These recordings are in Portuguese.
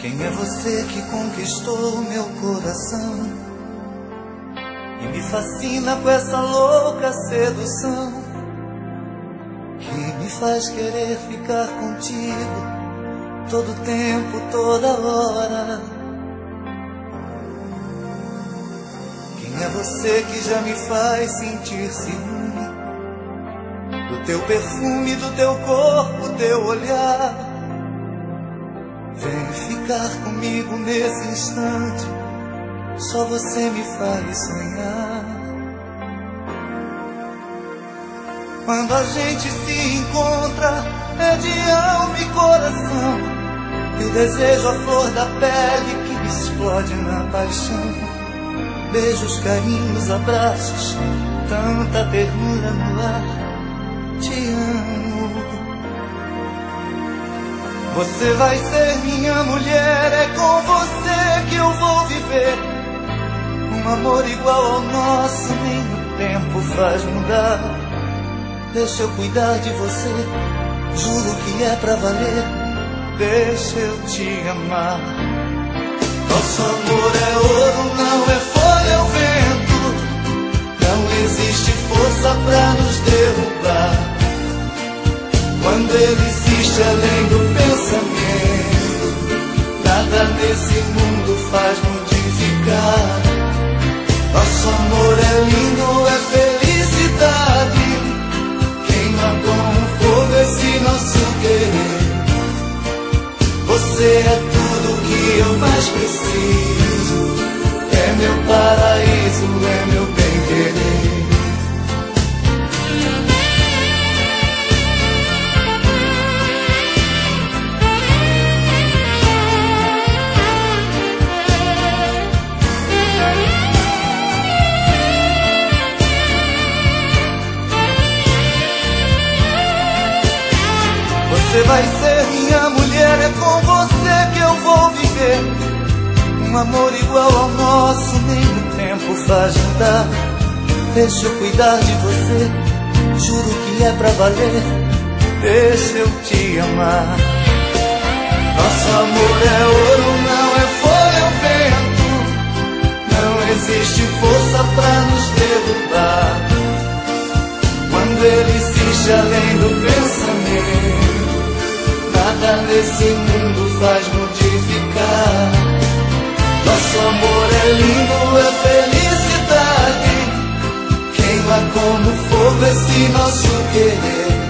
Quem é você que conquistou meu coração e me fascina com essa louca sedução que me faz querer ficar contigo todo tempo, toda hora? Quem é você que já me faz sentir ciúme do teu perfume, do teu corpo, teu olhar? Vem ficar comigo nesse instante, só você me faz sonhar. Quando a gente se encontra, é de alma e coração, eu desejo a flor da pele que me explode na paixão. Beijos, carinhos, abraços, tanta ternura no ar. Te amo. Você vai ser minha mulher, é com você que eu vou viver. Um amor igual ao nosso, nem o tempo faz mudar. Deixa eu cuidar de você, juro que é pra valer. Deixa eu te amar. Nosso amor é ouro, não é folha, é o vento. Não existe força pra nos derrubar. Quando ele existe além do pensamento, nada nesse mundo faz modificar. Nosso amor é lindo, é felicidade. Queima como fogo esse nosso querer. Você é tudo que eu mais preciso. É meu paraíso, é meu bem-querer. Você vai ser minha mulher, é com você que eu vou viver. Um amor igual ao nosso, nem o tempo faz mudar. Deixa eu cuidar de você, juro que é pra valer. Deixa eu te amar. Nosso amor é ouro, não é folha, é o vento. Não existe força pra nos derrubar. Quando ele existe além do pensamento, nada nesse mundo faz modificar. Nosso amor é lindo, é felicidade. Queima como fogo esse nosso querer.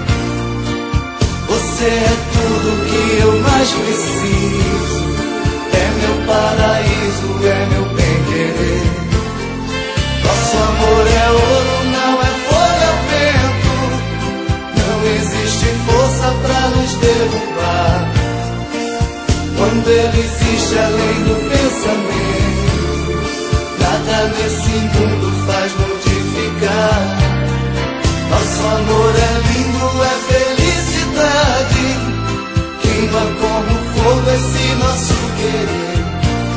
Você é tudo que eu mais preciso. É meu paraíso, é meu bem-querer. Nosso amor é ouro, não é folha, é vento. Não existe força pra nos derrubar. Quando ele existe além do pensamento, nada nesse mundo faz modificar. Nosso amor é lindo, é felicidade. Queima como fogo esse nosso querer.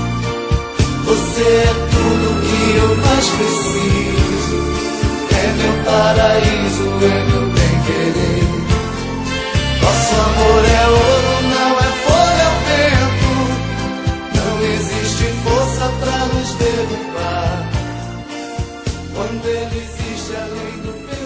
Você é tudo que eu mais preciso. É meu paraíso, é meu bem-querer. Nosso amor é ouro, não é folha, é o vento. Não existe força pra nos derrubar. Quando ele existe além do vento.